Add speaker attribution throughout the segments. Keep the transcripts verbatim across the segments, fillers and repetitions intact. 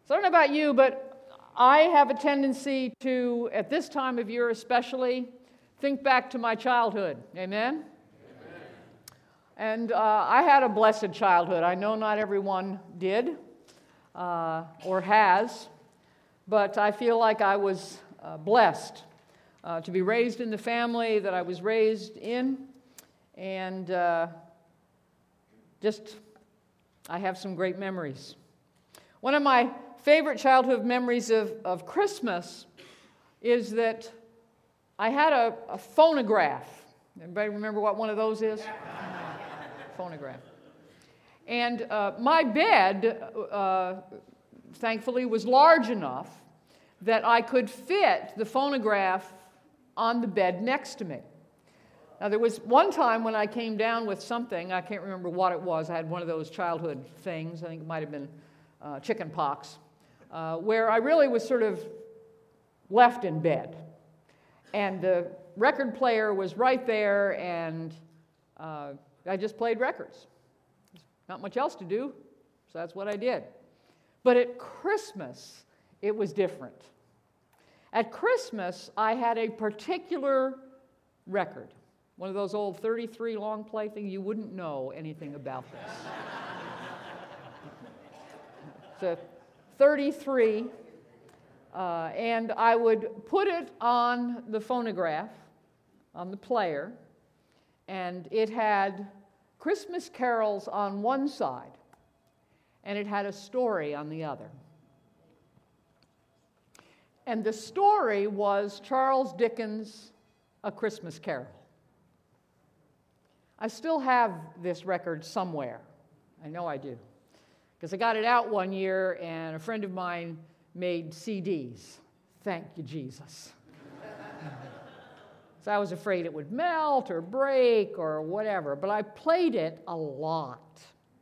Speaker 1: So I don't know about you, but I have a tendency to, at this time of year especially, think back to my childhood. Amen? Amen. And uh, I had a blessed childhood. I know not everyone did uh, or has, but I feel like I was uh, blessed uh, to be raised in the family that I was raised in, and uh, just I have some great memories. One of my favorite childhood memories of, of Christmas is that I had a, a phonograph. Everybody remember what one of those is? Phonograph. And uh, my bed, uh, thankfully, was large enough that I could fit the phonograph on the bed next to me. Now, there was one time when I came down with something, I can't remember what it was, I had one of those childhood things, I think it might have been uh, chicken pox, uh, where I really was sort of left in bed. And the record player was right there, and uh, I just played records. Not much else to do, so that's what I did. But at Christmas, it was different. At Christmas, I had a particular record. One of those old thirty-three long play things. You wouldn't know anything about this. It's a thirty-three, uh, and I would put it on the phonograph, on the player, and it had Christmas carols on one side, and it had a story on the other. And the story was Charles Dickens' A Christmas Carol. I still have this record somewhere. I know I do. Because I got it out one year, and a friend of mine made C Ds. Thank you, Jesus. So I was afraid it would melt or break or whatever, but I played it a lot.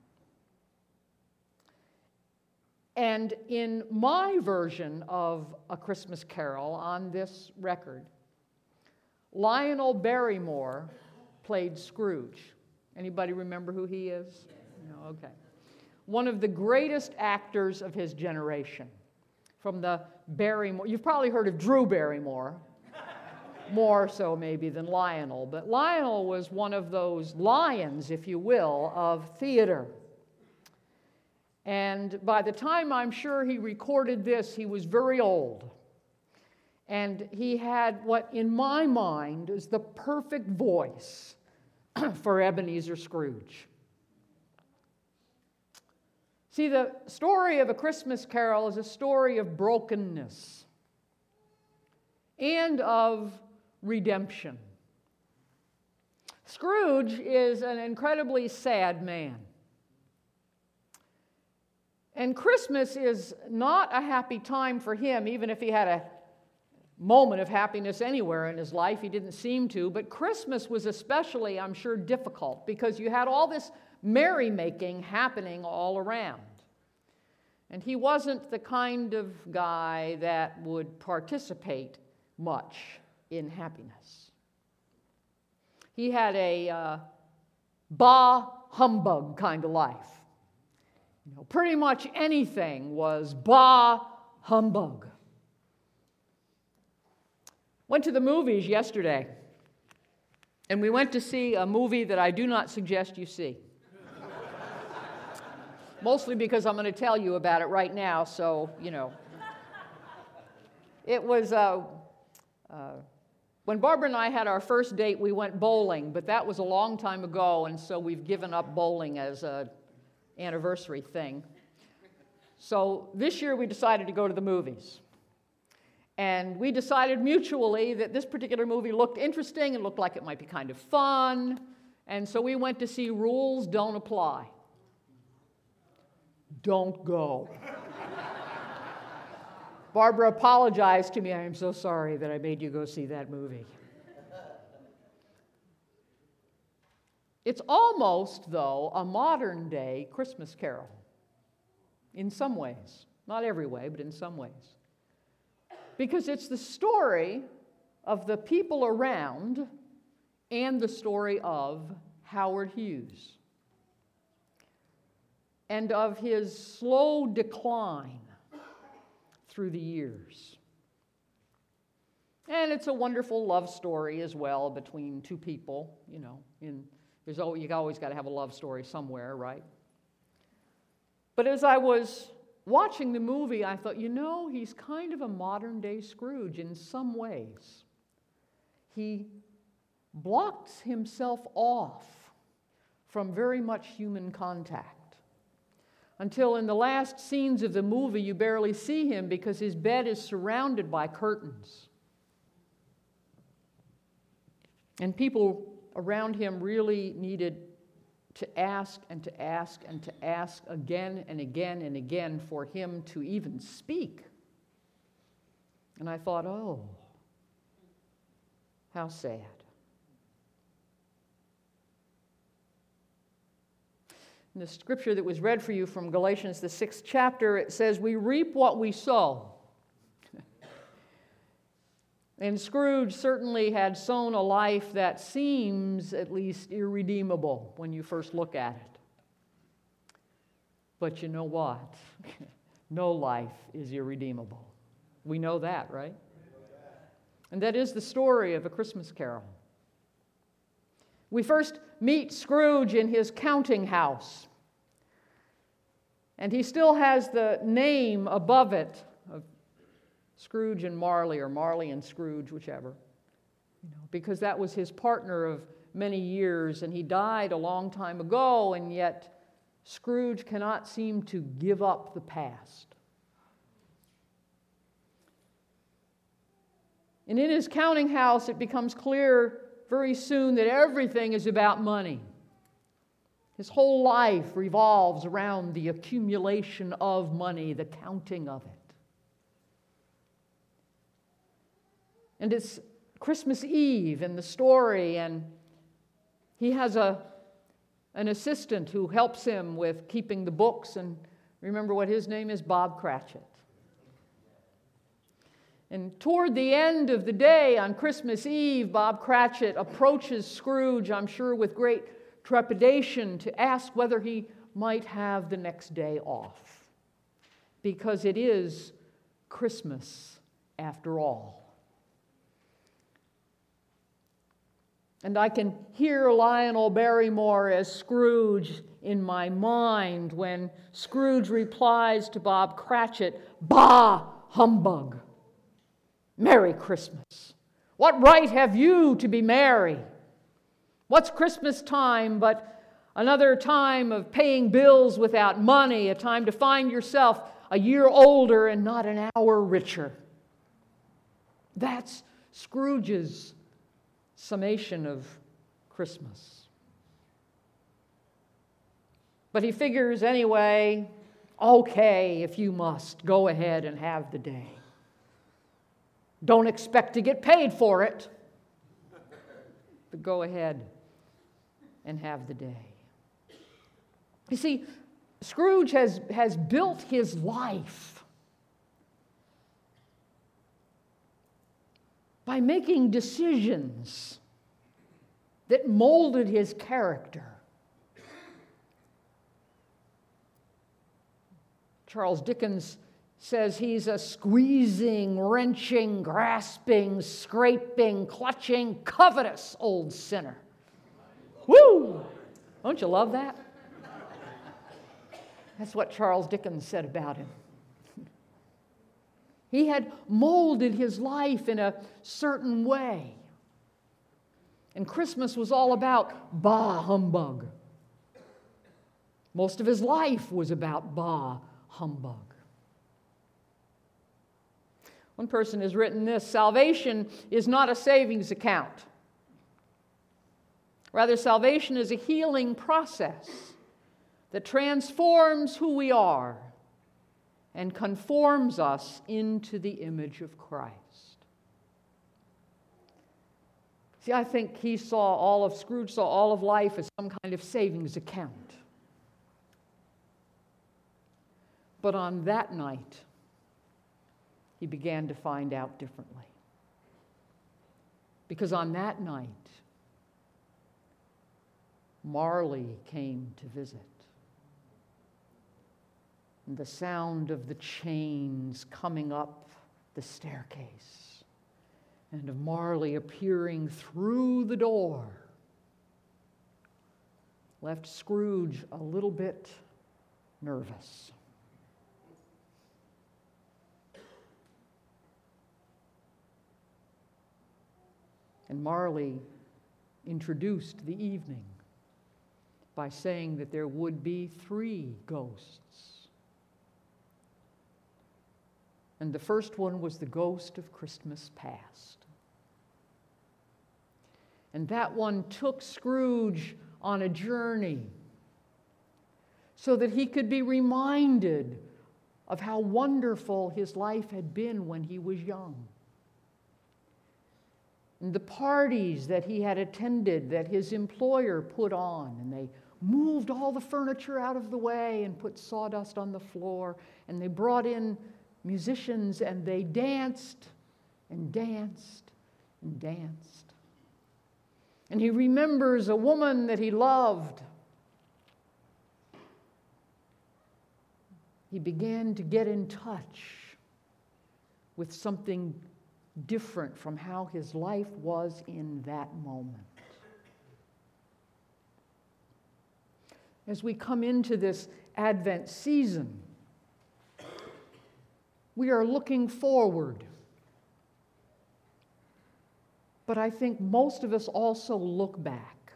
Speaker 1: And in my version of A Christmas Carol on this record, Lionel Barrymore played Scrooge. Anybody remember who he is? No, okay. One of the greatest actors of his generation. From the Barrymore, you've probably heard of Drew Barrymore, more so maybe than Lionel, but Lionel was one of those lions, if you will, of theater. And by the time I'm sure he recorded this, he was very old. And he had what, in my mind, is the perfect voice for Ebenezer Scrooge. See, the story of A Christmas Carol is a story of brokenness and of redemption. Scrooge is an incredibly sad man. And Christmas is not a happy time for him, even if he had a moment of happiness anywhere in his life. He didn't seem to. But Christmas was especially, I'm sure, difficult because you had all this merrymaking happening all around. And he wasn't the kind of guy that would participate much in happiness. He had a uh, bah humbug kind of life. You know, pretty much anything was bah humbug. Went to the movies yesterday, and we went to see a movie that I do not suggest you see. Mostly because I'm going to tell you about it right now, so, you know. It was, uh, uh, when Barbara and I had our first date, we went bowling, but that was a long time ago, and so we've given up bowling as an anniversary thing. So this year we decided to go to the movies. And we decided mutually that this particular movie looked interesting and looked like it might be kind of fun, and so we went to see Rules Don't Apply. Don't go. Barbara apologized to me. I am so sorry that I made you go see that movie. It's almost, though, a modern-day Christmas Carol. In some ways. Not every way, but in some ways. Because it's the story of the people around and the story of Howard Hughes. And of his slow decline through the years. And it's a wonderful love story as well between two people, you know. In, there's always, you always got to have a love story somewhere, right? But as I was watching the movie, I thought, you know, he's kind of a modern-day Scrooge in some ways. He blocks himself off from very much human contact. Until in the last scenes of the movie, you barely see him because his bed is surrounded by curtains. And people around him really needed to ask and to ask and to ask again and again and again for him to even speak. And I thought, oh, how sad. In the scripture that was read for you from Galatians, the sixth chapter, it says, we reap what we sow. And Scrooge certainly had sown a life that seems at least irredeemable when you first look at it. But you know what? No life is irredeemable. We know that, right? And that is the story of A Christmas Carol. We first meet Scrooge in his counting house. And he still has the name above it of Scrooge and Marley, or Marley and Scrooge, whichever. You know, because that was his partner of many years, and he died a long time ago, and yet Scrooge cannot seem to give up the past. And in his counting house, it becomes clear very soon that everything is about money. His whole life revolves around the accumulation of money, the counting of it. And it's Christmas Eve in the story, and he has a, an assistant who helps him with keeping the books, and remember what his name is? Bob Cratchit. And toward the end of the day on Christmas Eve, Bob Cratchit approaches Scrooge, I'm sure with great trepidation, to ask whether he might have the next day off. Because it is Christmas after all. And I can hear Lionel Barrymore as Scrooge in my mind when Scrooge replies to Bob Cratchit, "Bah, humbug! Merry Christmas! What right have you to be merry? What's Christmas time but another time of paying bills without money, a time to find yourself a year older and not an hour richer?" That's Scrooge's summation of Christmas. But he figures anyway, okay, if you must, go ahead and have the day. Don't expect to get paid for it, but go ahead and have the day. You see, Scrooge has, has built his life by making decisions that molded his character. Charles Dickens says he's a squeezing, wrenching, grasping, scraping, clutching, covetous old sinner. Woo! Don't you love that? That's what Charles Dickens said about him. He had molded his life in a certain way. And Christmas was all about bah humbug. Most of his life was about bah humbug. One person has written this: salvation is not a savings account. Rather, salvation is a healing process that transforms who we are and conforms us into the image of Christ. See, I think he saw all of, Scrooge saw all of life as some kind of savings account. But on that night, he began to find out differently. Because on that night, Marley came to visit. and the sound of the chains coming up the staircase, and of Marley appearing through the door, left Scrooge a little bit nervous. And Marley introduced the evening by saying that there would be three ghosts. And the first one was the ghost of Christmas past. And that one took Scrooge on a journey so that he could be reminded of how wonderful his life had been when he was young. And the parties that he had attended that his employer put on, and they moved all the furniture out of the way and put sawdust on the floor, and they brought in musicians, and they danced and danced and danced. And he remembers a woman that he loved. He began to get in touch with something different from how his life was in that moment. As we come into this Advent season, we are looking forward. But I think most of us also look back.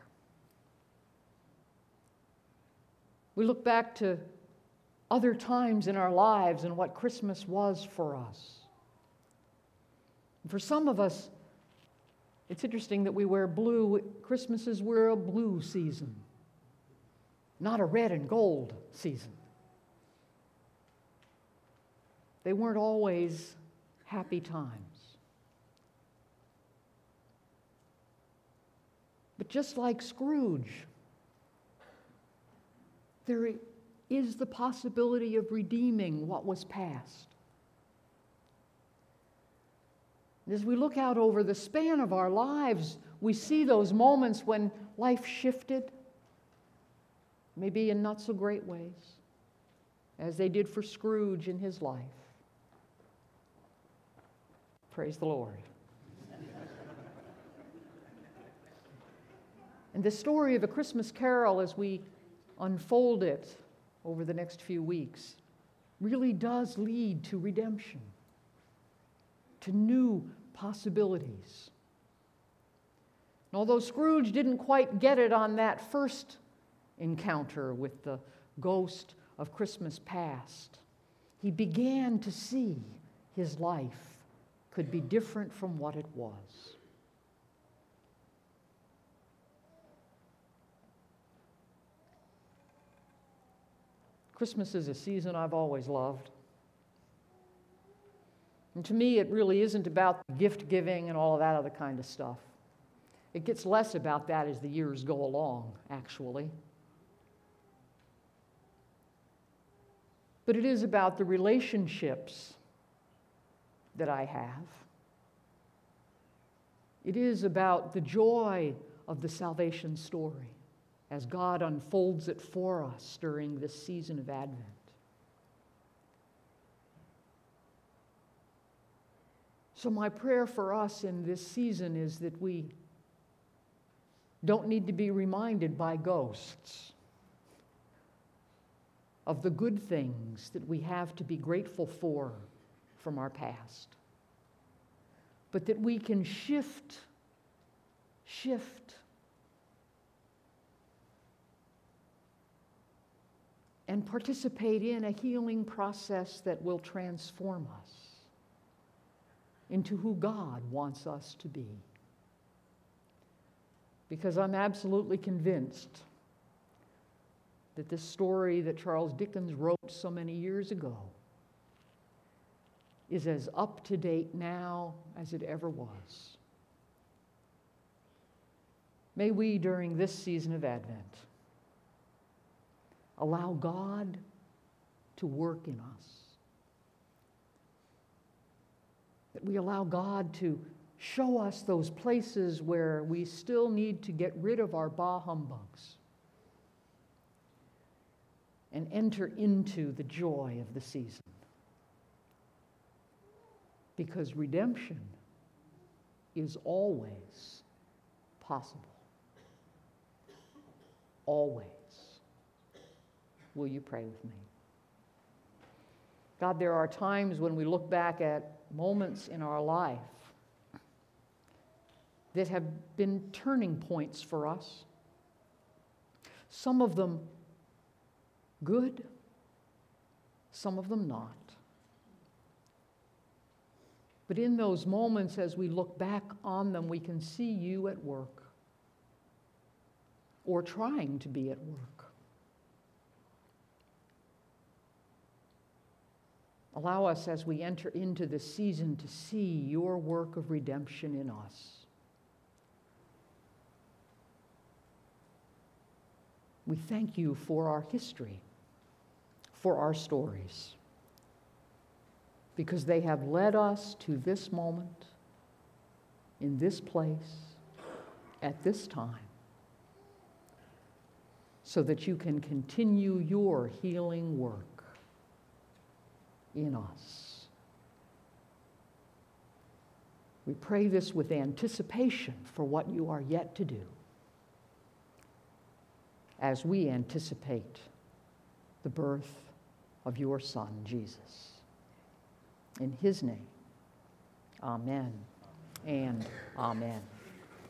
Speaker 1: We look back to other times in our lives and what Christmas was for us. For some of us, it's interesting that we wear blue. Christmases were a blue season, not a red and gold season. They weren't always happy times. But just like Scrooge, there is the possibility of redeeming what was past. As we look out over the span of our lives, we see those moments when life shifted, maybe in not so great ways, as they did for Scrooge in his life. Praise the Lord. And the story of A Christmas Carol, as we unfold it over the next few weeks, really does lead to redemption, to new possibilities. And although Scrooge didn't quite get it on that first encounter with the ghost of Christmas past, he began to see his life could be different from what it was. Christmas is a season I've always loved. And to me, it really isn't about gift giving and all of that other kind of stuff. It gets less about that as the years go along, actually. But it is about the relationships that I have. It is about the joy of the salvation story as God unfolds it for us during this season of Advent. So my prayer for us in this season is that we don't need to be reminded by ghosts of the good things that we have to be grateful for from our past, but that we can shift, shift, and participate in a healing process that will transform us into who God wants us to be. Because I'm absolutely convinced that this story that Charles Dickens wrote so many years ago is as up to date now as it ever was. May we, during this season of Advent, allow God to work in us. That we allow God to show us those places where we still need to get rid of our bah humbugs and enter into the joy of the season. Because redemption is always possible. Always. Will you pray with me? God, there are times when we look back at moments in our life that have been turning points for us. Some of them good, some of them not. But in those moments, as we look back on them, we can see you at work, or trying to be at work. Allow us, as we enter into this season, to see your work of redemption in us. We thank you for our history, for our stories, because they have led us to this moment, in this place, at this time, so that you can continue your healing work in us. We pray this with anticipation for what you are yet to do, as we anticipate the birth of your Son, Jesus. In his name, amen and amen.